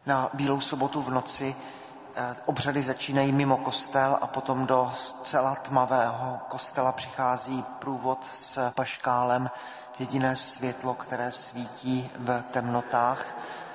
Na Bílou sobotu v noci obřady začínají mimo kostel a potom do zcela tmavého kostela přichází průvod s paškálem, jediné světlo, které svítí v temnotách,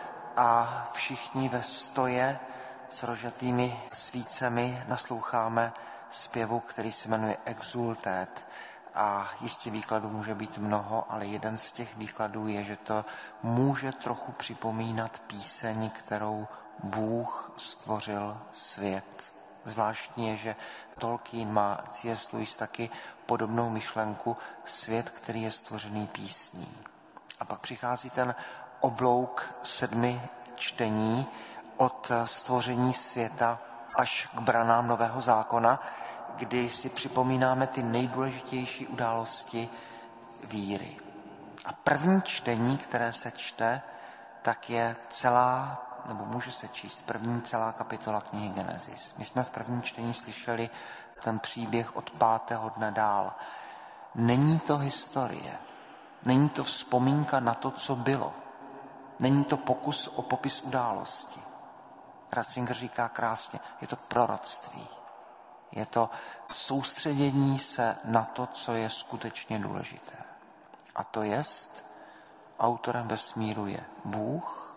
a všichni ve stoje s rožatými svícemi nasloucháme zpěvu, který se jmenuje Exultet. A jistě výkladů může být mnoho, ale jeden z těch výkladů je, že to může trochu připomínat píseň, kterou Bůh stvořil svět. Zvláštní je, že Tolkien má C.S. Lewis taky podobnou myšlenku, svět, který je stvořený písní. A pak přichází ten oblouk 7 čtení od stvoření světa až k branám Nového zákona, kdy si připomínáme ty nejdůležitější události víry. A první čtení, které se čte, tak je celá, nebo může se číst celá kapitola knihy Genesis. My jsme v prvním čtení slyšeli ten příběh od 5. dne dál. Není to historie, není to vzpomínka na to, co bylo. Není to pokus o popis události. Ratzinger říká krásně, je to proroctví. Je to soustředění se na to, co je skutečně důležité. A to jest, autorem vesmíru je Bůh,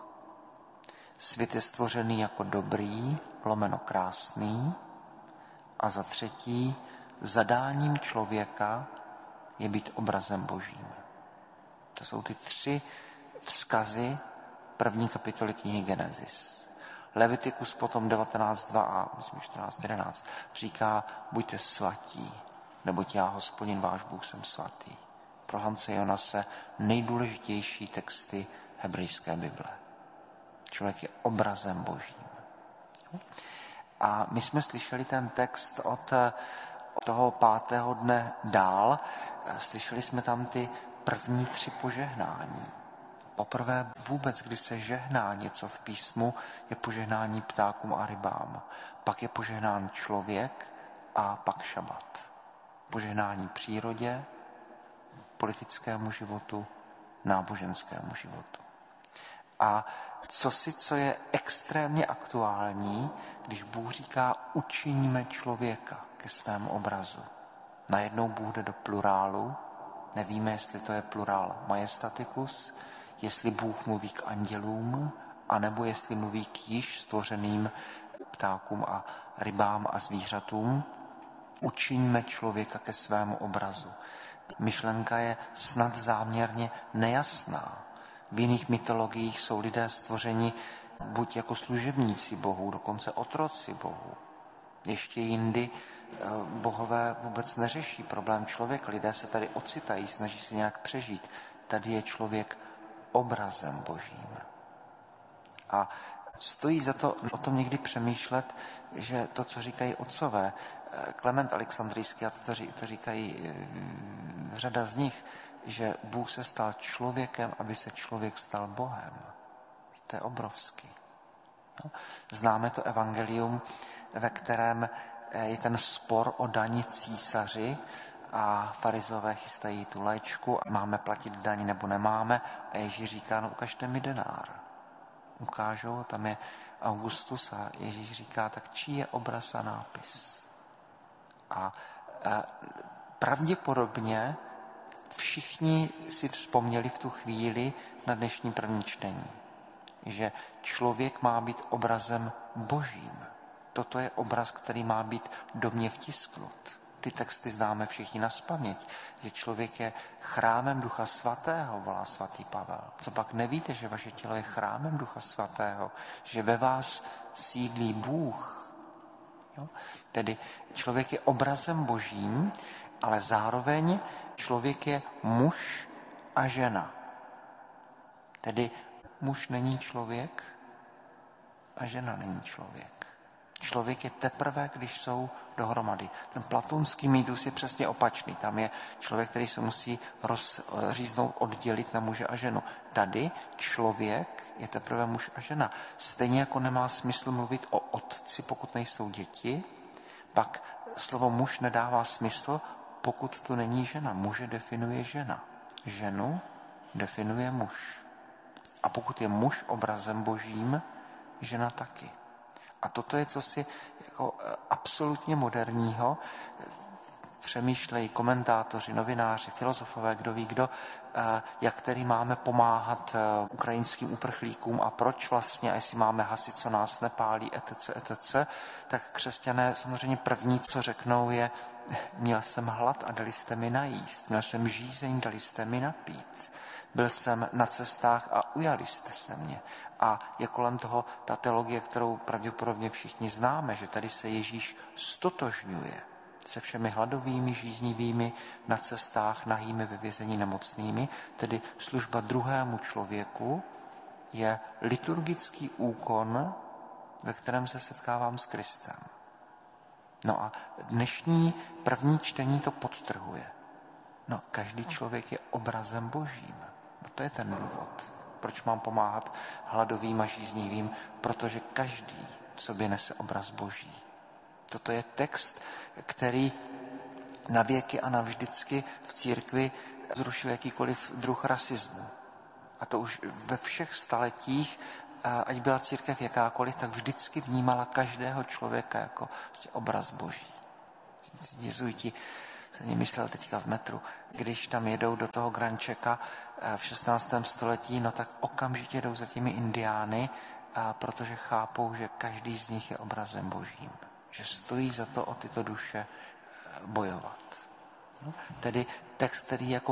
svět je stvořený jako dobrý, lomeno krásný, a za třetí, zadáním člověka je být obrazem Božím. To jsou ty 3 vzkazy první kapitoly knihy Genesis. Levitikus potom 19.2 a myslím 14.11 říká, buďte svatí, neboť já, Hospodin váš Bůh, jsem svatý. Pro Hanse Jonase nejdůležitější texty hebrejské Bible. Člověk je obrazem Božím. A my jsme slyšeli ten text od toho 5. dne dál. Slyšeli jsme tam ty první 3 požehnání. Poprvé vůbec, kdy se žehná něco v písmu, je požehnání ptákům a rybám. Pak je požehnán člověk a pak šabat. Požehnání přírodě, politickému životu, náboženskému životu. A co je extrémně aktuální, když Bůh říká, učiníme člověka ke svému obrazu. Najednou Bůh jde do plurálu, nevíme, jestli to je plurál majestaticus, jestli Bůh mluví k andělům, anebo jestli mluví k již stvořeným ptákům a rybám a zvířatům. Učiňme člověka ke svému obrazu. Myšlenka je snad záměrně nejasná. V jiných mytologiích jsou lidé stvořeni buď jako služebníci Bohu, dokonce otroci Bohu. Ještě jindy bohové vůbec neřeší problém člověka. Lidé se tady ocitají, snaží se nějak přežít. Tady je člověk obrazem Božím. A stojí za to o tom někdy přemýšlet, že to, co říkají otcové, Klement Alexandrijský, a to říkají řada z nich, že Bůh se stal člověkem, aby se člověk stal Bohem. To je obrovský. No. Známe to evangelium, ve kterém je ten spor o dani císaři a farizové chystají tu léčku, máme platit daň nebo nemáme, a Ježíš říká, no ukažte mi denár. Ukážou, tam je Augustus a Ježíš říká, tak čí je obraz a nápis. A pravděpodobně všichni si vzpomněli v tu chvíli na dnešní první čtení, že člověk má být obrazem Božím. Toto je obraz, který má být do mě vtisknut. Ty texty známe všichni nazpaměť, že člověk je chrámem Ducha Svatého, volá svatý Pavel. Co pak nevíte, že vaše tělo je chrámem Ducha Svatého, že ve vás sídlí Bůh. Jo? Tedy člověk je obrazem Božím, ale zároveň člověk je muž a žena. Tedy muž není člověk a žena není člověk. Člověk je teprve, když jsou dohromady. Ten platonský mýtus je přesně opačný. Tam je člověk, který se musí rozříznout, oddělit na muže a ženu. Tady člověk je teprve muž a žena. Stejně jako nemá smysl mluvit o otci, pokud nejsou děti, pak slovo muž nedává smysl, pokud tu není žena. Muže definuje žena. Ženu definuje muž. A pokud je muž obrazem Božím, žena taky. A toto je cosi jako absolutně moderního. Přemýšlejí komentátoři, novináři, filozofové, kdo ví kdo, jak tedy máme pomáhat ukrajinským uprchlíkům a proč vlastně, a jestli máme hasit, co nás nepálí, etc., tak křesťané samozřejmě první, co řeknou, je: měl jsem hlad a dali jste mi najíst, měl jsem žízeň, dali jste mi napít, byl jsem na cestách a ujali jste se mě. A je kolem toho ta teologie, kterou pravděpodobně všichni známe, že tady se Ježíš stotožňuje se všemi hladovými, žíznivými, na cestách, nahými, ve vězení, nemocnými, tedy služba druhému člověku je liturgický úkon, ve kterém se setkávám s Kristem. No a dnešní první čtení to podtrhuje. No, každý člověk je obrazem Božím. No to je ten důvod, proč mám pomáhat hladovým a žíznivým, protože každý v sobě nese obraz Boží. Toto je text, který na věky a navždycky v církvi zrušil jakýkoliv druh rasismu. A to už ve všech staletích, ať byla církev jakákoliv, tak vždycky vnímala každého člověka jako obraz Boží. Jezuiti se ní myslel teďka v metru, když tam jedou do toho Grančeka v 16. století, no tak okamžitě jdou za těmi indiány, protože chápou, že každý z nich je obrazem Božím. Že stojí za to o tyto duše bojovat. No, tedy text, který je jako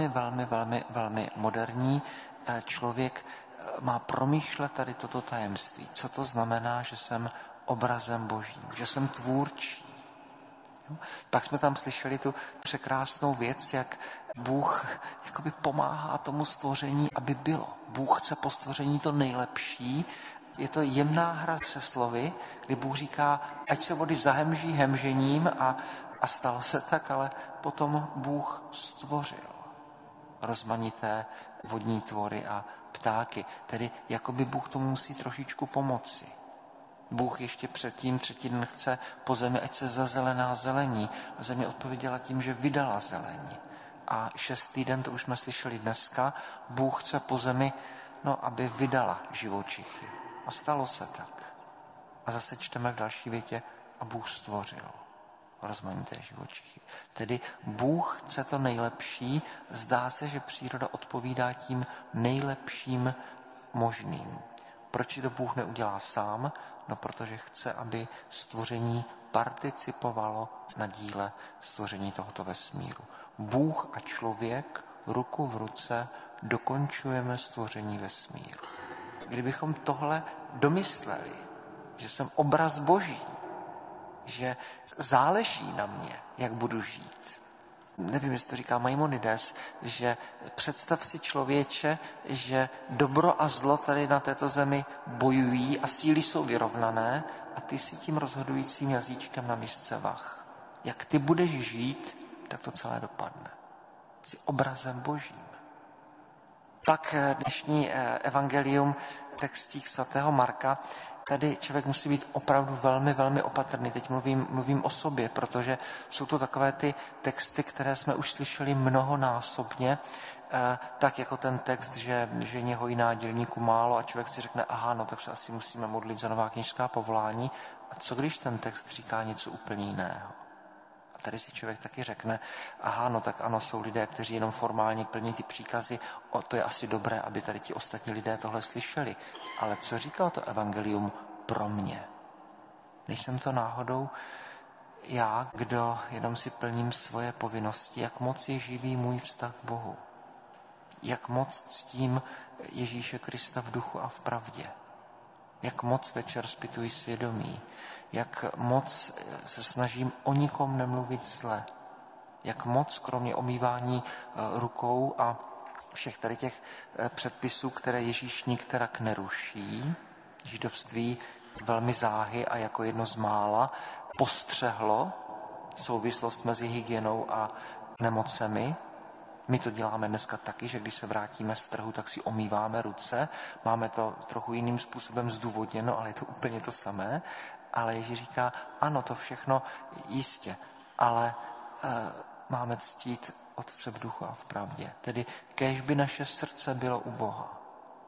velmi moderní. Člověk má promýšlet tady toto tajemství. Co to znamená, že jsem obrazem Božím, že jsem tvůrčí. No, pak jsme tam slyšeli tu překrásnou věc, jak Bůh jakoby pomáhá tomu stvoření, aby bylo. Bůh chce po stvoření to nejlepší. Je to jemná hra se slovy, kdy Bůh říká, ať se vody zahemží hemžením a stalo se tak, ale potom Bůh stvořil rozmanité vodní tvory a ptáky. Tedy jakoby Bůh tomu musí trošičku pomoci. Bůh ještě předtím 3. den chce po zemi, ať se zazelená zelení. A země odpověděla tím, že vydala zelení. A 6. den, to už jsme slyšeli dneska, Bůh chce po zemi, aby vydala živočichy. A stalo se tak. A zase čteme v další větě, a Bůh stvořil rozmanité živočichy. Tedy Bůh chce to nejlepší, zdá se, že příroda odpovídá tím nejlepším možným. Proč to Bůh neudělá sám? No, protože chce, aby stvoření participovalo na díle stvoření tohoto vesmíru. Bůh a člověk ruku v ruce dokončujeme stvoření vesmíru. Kdybychom tohle domysleli, že jsem obraz Boží, že záleží na mě, jak budu žít. Nevím, jestli to říká Maimonides, že představ si, člověče, že dobro a zlo tady na této zemi bojují a síly jsou vyrovnané a ty si tím rozhodujícím jazyčkem na misce vah. Jak ty budeš žít, tak to celé dopadne. Jsi obrazem Božím. Pak dnešní evangelium, textík svatého Marka, tady člověk musí být opravdu velmi opatrný. Teď mluvím o sobě, protože jsou to takové ty texty, které jsme už slyšeli mnohonásobně, tak jako ten text, že ženě hojná, dělníku málo a člověk si řekne, tak se asi musíme modlit za nová kněžská povolání. A co když ten text říká něco úplně jiného? A tady si člověk taky řekne, tak ano, jsou lidé, kteří jenom formálně plní ty příkazy, to je asi dobré, aby tady ti ostatní lidé tohle slyšeli. Ale co říká to evangelium pro mě? Nejsem to náhodou já, kdo jenom si plním svoje povinnosti, jak moc je živý můj vztah k Bohu? Jak moc ctím Ježíše Krista v duchu a v pravdě? Jak moc večer zpytuji svědomí? Jak moc se snažím o nikom nemluvit zle? Jak moc, kromě omývání rukou a všech tady těch předpisů, které Ježíš nikterak neruší, židovství velmi záhy a jako jedno z mála postřehlo souvislost mezi hygienou a nemocemi. My to děláme dneska taky, že když se vrátíme z trhu, tak si omýváme ruce. Máme to trochu jiným způsobem zdůvodněno, ale je to úplně to samé. Ale Ježíš říká, ano, to všechno jistě, ale máme ctít Otce v duchu a v pravdě. Tedy kéž by naše srdce bylo u Boha.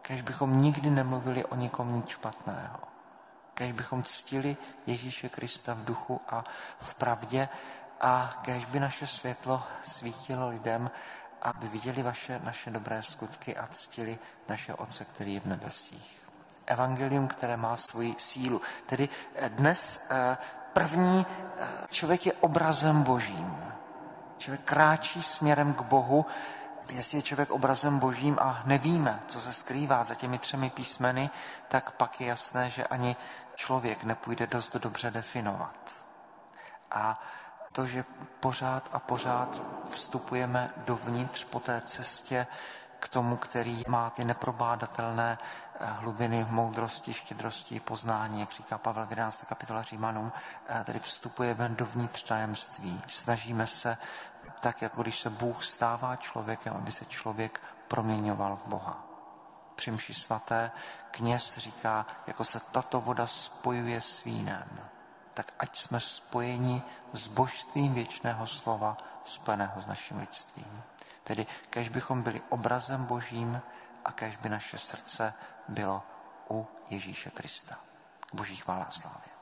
Kéž bychom nikdy nemluvili o nikom nic špatného. Kéž bychom ctili Ježíše Krista v duchu a v pravdě a kéž by naše světlo svítilo lidem, aby viděli naše dobré skutky a ctili naše Otce, který je v nebesích. Evangelium, které má svoji sílu. Tedy dnes první člověk je obrazem Božím. Člověk kráčí směrem k Bohu. Jestli je člověk obrazem Božím a nevíme, co se skrývá za těmi 3 písmeny, tak pak je jasné, že ani člověk nepůjde dost dobře definovat. A to, že pořád a pořád vstupujeme dovnitř po té cestě k tomu, který má ty neprobádatelné hlubiny moudrosti, štědrosti, poznání, jak říká Pavel v 11. kapitole Římanům, tedy vstupujeme dovnitř tajemství. Snažíme se tak, jako když se Bůh stává člověkem, aby se člověk proměňoval v Boha. Při mši svaté kněz říká, jako se tato voda spojuje s vínem, tak ať jsme spojeni s božstvím věčného slova, spojeného s naším lidstvím. Tedy kéž bychom byli obrazem Božím a kéž by naše srdce bylo u Ježíše Krista. Boží chvála a slávě.